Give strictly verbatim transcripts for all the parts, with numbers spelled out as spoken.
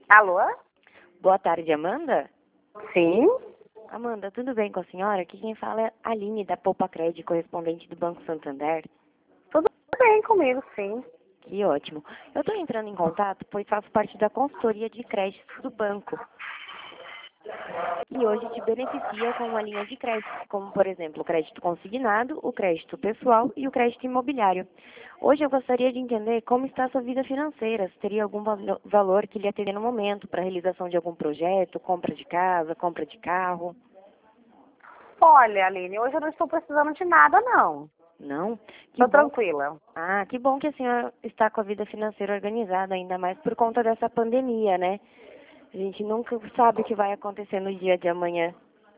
Alô? Boa tarde, Amanda. Sim? Amanda, tudo bem com a senhora? Aqui quem fala é a Aline, da Poupa Crédito, correspondente do Banco Santander. Tudo bem comigo, sim. Que ótimo. Eu estou entrando em contato, pois faço parte da consultoria de crédito do banco. E hoje te beneficia com uma linha de crédito, como, por exemplo, o crédito consignado, o crédito pessoal e o crédito imobiliário. Hoje eu gostaria de entender como está a sua vida financeira, se teria algum valo- valor que lhe atender no momento para a realização de algum projeto, compra de casa, compra de carro. Olha, Aline, hoje eu não estou precisando de nada, não. Não? Que Estou bom. tranquila. Ah, que bom que a senhora está com a vida financeira organizada, ainda mais por conta dessa pandemia, né? A gente nunca sabe o que vai acontecer no dia de amanhã.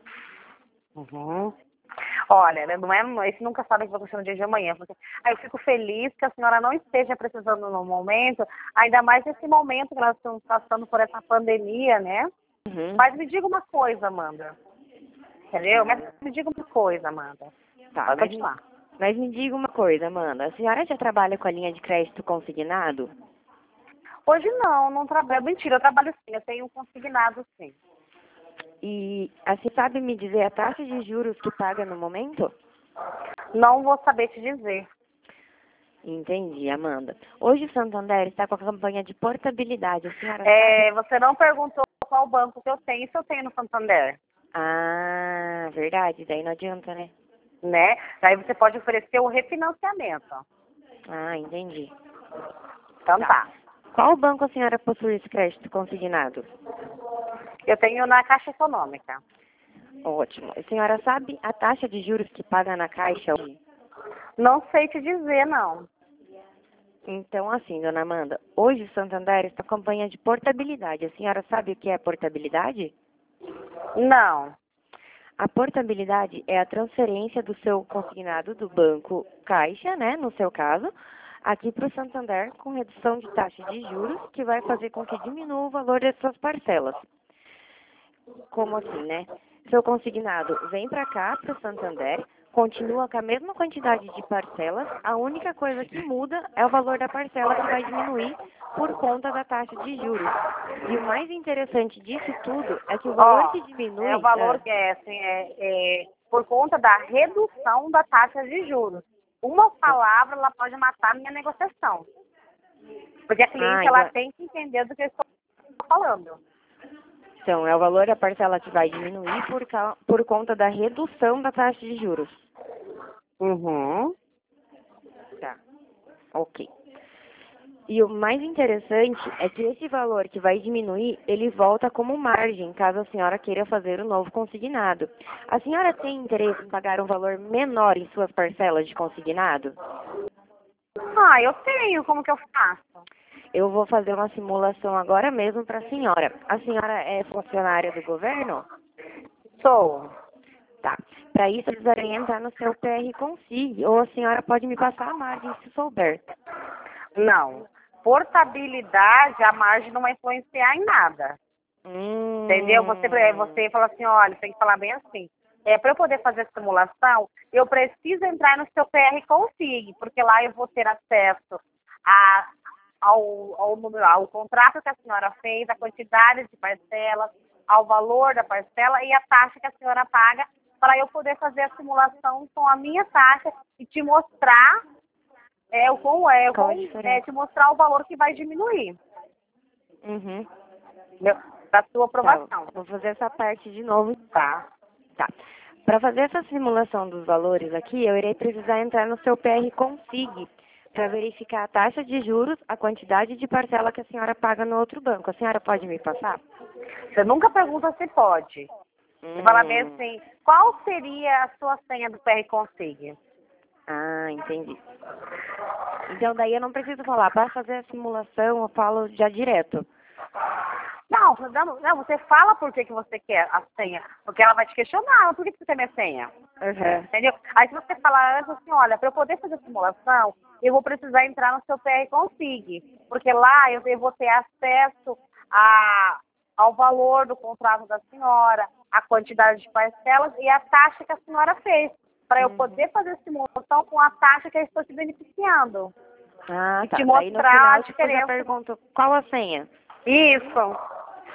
Uhum. Olha, né, não é, isso nunca sabe o que vai acontecer no dia de amanhã. Porque, aí eu fico feliz que a senhora não esteja precisando no momento, ainda mais nesse momento que nós estamos passando por essa pandemia, né? Uhum. Mas me diga uma coisa, Amanda. Entendeu? Mas me diga uma coisa, Amanda. Tá, Pode mas me, continuar. mas me diga uma coisa, Amanda. A senhora já trabalha com a linha de crédito consignado? Hoje não, não trabalho. Mentira, eu trabalho sim, eu tenho um consignado sim. E assim, sabe me dizer a taxa de juros que paga no momento? Não vou saber te dizer. Entendi, Amanda. Hoje o Santander está com a campanha de portabilidade. A senhora sabe? É, você não perguntou qual banco que eu tenho, se eu tenho no Santander, Ah, verdade. Daí não adianta, né? né? Daí você pode oferecer o refinanciamento. Ah, entendi. Então Tá. tá. Qual banco a senhora possui esse crédito consignado? Eu tenho na Caixa Econômica. Ótimo. A senhora sabe a taxa de juros que paga na Caixa hoje? Não sei te dizer, não. Então, assim, dona Amanda, hoje o Santander está com campanha de portabilidade. A senhora sabe o que é portabilidade? Não. A portabilidade é a transferência do seu consignado do banco Caixa, né, no seu caso, aqui para o Santander com redução de taxa de juros, que vai fazer com que diminua o valor das suas parcelas. Como assim, né? Seu consignado vem para cá, para o Santander, continua com a mesma quantidade de parcelas, a única coisa que muda é o valor da parcela que vai diminuir por conta da taxa de juros. E o mais interessante disso tudo é que o valor Ó, que diminui... é o valor ah, que é, assim, é, é por conta da redução da taxa de juros. Uma palavra, ela pode matar a minha negociação. Porque a ah, cliente, ela então, tem que entender do que eu estou falando. então, é o valor da parcela que vai diminuir por, cau- por conta da redução da taxa de juros. Uhum. Tá, ok. E o mais interessante é que esse valor que vai diminuir, ele volta como margem, caso a senhora queira fazer o novo consignado. A senhora tem interesse em pagar um valor menor em suas parcelas de consignado? Ah, eu tenho. Como que eu faço? Eu vou fazer uma simulação agora mesmo para a senhora. A senhora é funcionária do governo? Sou. Tá. Para isso, eu precisaria entrar no seu P R Consig, ou a senhora pode me passar a margem, se souber. Não. Portabilidade, a margem não vai influenciar em nada. Hum... Entendeu? Você, você fala assim, olha, tem que falar bem assim. É, para eu poder fazer a simulação, eu preciso entrar no seu P R Consig, porque lá eu vou ter acesso a, ao, ao, número, ao contrato que a senhora fez, a quantidade de parcelas, ao valor da parcela e a taxa que a senhora paga, para eu poder fazer a simulação com a minha taxa e te mostrar é, o com é, o Qual a com, é, diferença? te mostrar o valor que vai diminuir. Uhum. Da sua Tá, aprovação. vou fazer essa parte de novo. Tá. Tá. Para fazer essa simulação dos valores aqui, eu irei precisar entrar no seu P R Consig para verificar a taxa de juros, a quantidade de parcela que a senhora paga no outro banco. A senhora pode me passar? Você nunca pergunta se pode. Você fala bem Hum. assim, qual seria a sua senha do P R Consig? Ah, entendi. Então daí eu não preciso falar. Para fazer a simulação, eu falo já direto. Não, não, não, você fala por que, que você quer a senha. Porque ela vai te questionar, por que, que você quer minha senha? Uhum. Entendeu? Aí se você falar antes assim, olha, para eu poder fazer a simulação, eu vou precisar entrar no seu P R Consig. Porque lá eu, eu vou ter acesso a, ao valor do contrato da senhora, a quantidade de parcelas e a taxa que a senhora fez. Para eu Uhum. poder fazer a simulação com a taxa que eu estou te beneficiando. Ah, E tá. te Daí no mostrar a final, tipo, eu já diferença. pergunto qual a senha. Isso.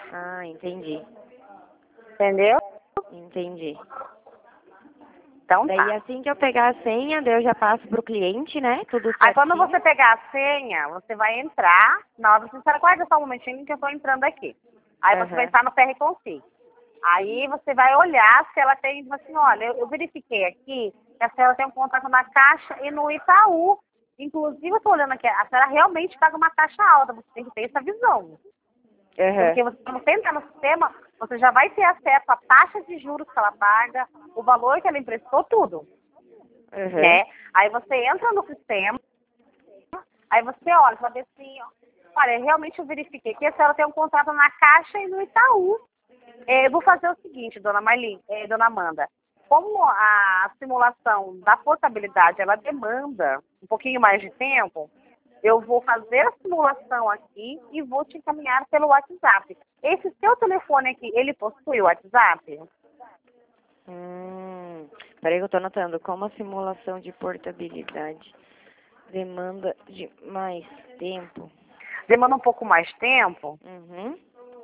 Ah, entendi. Entendeu? Entendi. Então Daí tá. assim que eu pegar a senha, daí eu já passo pro cliente, né? Tudo certinho. Aí quando você pegar a senha, você vai entrar, na hora você espera, guarda só um momentinho que eu tô entrando aqui. Aí você vai Aham. estar no P R Consigo. Aí você vai olhar se ela tem, tipo assim, olha, eu, eu verifiquei aqui que a senhora tem um contrato na Caixa e no Itaú. Inclusive, eu tô olhando aqui, a senhora realmente paga uma taxa alta, você tem que ter essa visão. Aham. Porque você, quando você entrar no sistema, você já vai ter acesso à taxa de juros que ela paga, o valor que ela emprestou, tudo. Aham. Né? Aí você entra no sistema, aí você olha, para ver se, olha, realmente eu verifiquei que a senhora tem um contrato na Caixa e no Itaú. É, eu vou fazer o seguinte, dona Marli, é, dona Amanda, como a simulação da portabilidade, ela demanda um pouquinho mais de tempo, eu vou fazer a simulação aqui e vou te encaminhar pelo WhatsApp. Esse seu telefone aqui, ele possui o WhatsApp? Hum. Peraí que eu tô anotando. Como a simulação de portabilidade demanda de mais tempo. Demanda um pouco mais tempo? Uhum.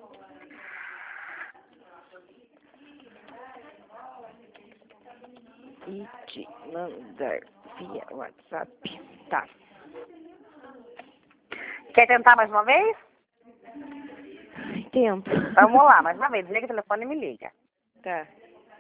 E te mandar via WhatsApp. Tá. Quer tentar mais uma vez? Tempo. Vamos lá, mais uma vez. Desliga o telefone e me liga. Tá.